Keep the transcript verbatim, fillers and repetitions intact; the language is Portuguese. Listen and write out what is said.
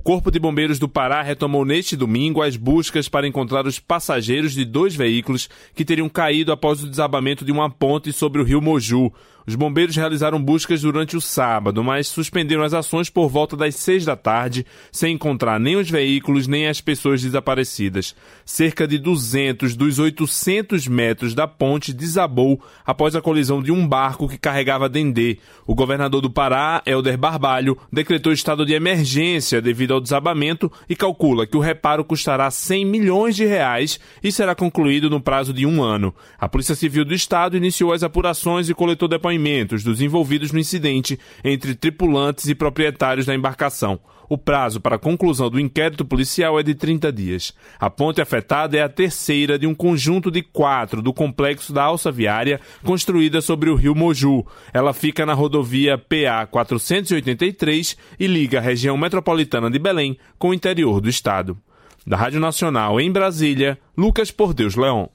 Corpo de Bombeiros do Pará retomou neste domingo as buscas para encontrar os passageiros de dois veículos que teriam caído após o desabamento de uma ponte sobre o rio Moju. Os bombeiros realizaram buscas durante o sábado, mas suspenderam as ações por volta das seis da tarde, sem encontrar nem os veículos nem as pessoas desaparecidas. Cerca de duzentos dos oitocentos metros da ponte desabou após a colisão de um barco que carregava dendê. O governador do Pará, Helder Barbalho, decretou estado de emergência devido ao desabamento e calcula que o reparo custará cem milhões de reais e será concluído no prazo de um ano. A Polícia Civil do Estado iniciou as apurações e coletou depoimentos dos envolvidos no incidente entre tripulantes e proprietários da embarcação. O prazo para a conclusão do inquérito policial é de trinta dias. A ponte afetada é a terceira de um conjunto de quatro do complexo da alça viária construída sobre o rio Moju. Ela fica na rodovia P A quatrocentos e oitenta e três e liga a região metropolitana de Belém com o interior do estado. Da Rádio Nacional em Brasília, Lucas Por Deus Leão.